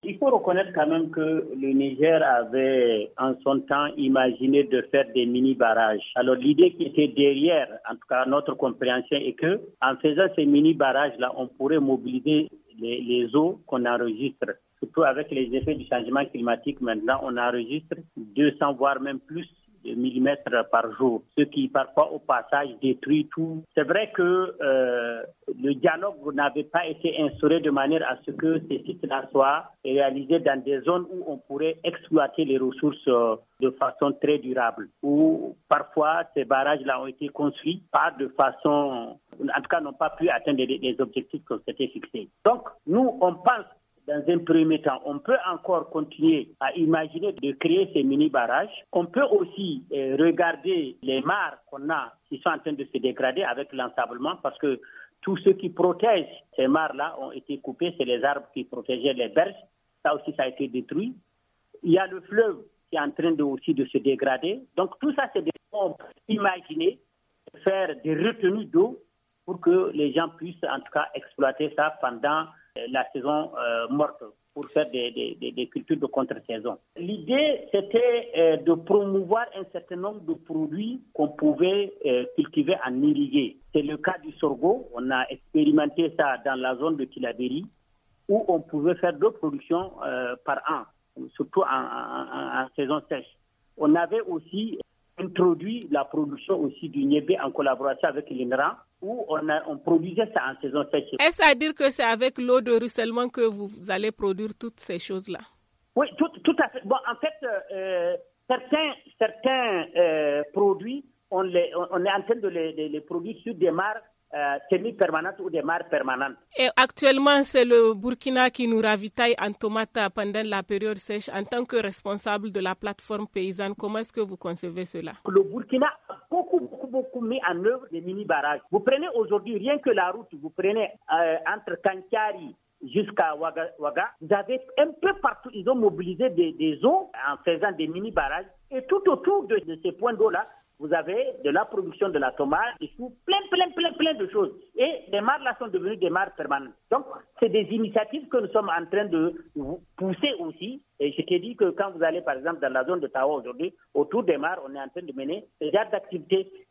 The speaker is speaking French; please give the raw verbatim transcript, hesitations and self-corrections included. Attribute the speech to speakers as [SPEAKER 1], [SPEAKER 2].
[SPEAKER 1] Il faut reconnaître quand même que le Niger avait en son temps imaginé de faire des mini-barrages. Alors l'idée qui était derrière, en tout cas notre compréhension, est que en faisant ces mini-barrages-là, on pourrait mobiliser les, les eaux qu'on enregistre. Surtout avec les effets du changement climatique, maintenant on enregistre deux cents voire même plus de millimètres par jour, ce qui parfois au passage détruit tout. C'est vrai que euh, le dialogue n'avait pas été instauré de manière à ce que ces sites-là soient réalisés dans des zones où on pourrait exploiter les ressources euh, de façon très durable, où parfois ces barrages-là ont été construits pas de façon, en tout cas n'ont pas pu atteindre les, les objectifs qu'on s'était fixés. Donc nous on pense dans un premier temps, on peut encore continuer à imaginer de créer ces mini-barrages. On peut aussi euh, regarder les mares qu'on a qui sont en train de se dégrader avec l'ensablement parce que tous ceux qui protègent ces mares-là ont été coupés. C'est les arbres qui protégeaient les berges. Ça aussi, ça a été détruit. Il y a le fleuve qui est en train de, aussi de se dégrader. Donc tout ça, c'est des choses qu'on peut imaginer, faire des retenues d'eau pour que les gens puissent en tout cas exploiter ça pendant la saison euh, morte pour faire des, des, des cultures de contre-saison. L'idée, c'était euh, de promouvoir un certain nombre de produits qu'on pouvait euh, cultiver en irrigué. C'est le cas du sorgho. On a expérimenté ça dans la zone de Tillabéri où on pouvait faire deux productions euh, par an, surtout en, en, en, en saison sèche. On avait aussi introduit la production aussi du niébé en collaboration avec l'INRA, où on, a, on produisait ça en saison sèche.
[SPEAKER 2] Est-ce à dire que c'est avec l'eau de ruissellement que vous allez produire toutes ces choses-là?
[SPEAKER 1] Oui, tout, tout à fait. Bon, en fait, euh, certains, certains euh, produits, on, les, on est en train de les, de les produire sur des mares euh, semi-permanentes ou des mares permanentes.
[SPEAKER 2] Et actuellement, c'est le Burkina qui nous ravitaille en tomates pendant la période sèche. En tant que responsable de la plateforme paysanne, comment est-ce que vous concevez cela?
[SPEAKER 1] Le Burkina a beaucoup, beaucoup, beaucoup mis en œuvre des mini-barrages. Vous prenez aujourd'hui, rien que la route, vous prenez euh, entre Kankiari jusqu'à Ouaga, Ouaga, vous avez un peu partout, ils ont mobilisé des, des eaux en faisant des mini-barrages. Et tout autour de, de ces points d'eau-là, vous avez de la production de la tomate, des choux, plein, plein, plein, plein de choses. Et les mares là sont devenues des mares permanentes. Donc, c'est des initiatives que nous sommes en train de pousser aussi. Et je t'ai dit que quand vous allez, par exemple, dans la zone de Tawa aujourd'hui, autour des mares, on est en train de mener ce genre d'activités.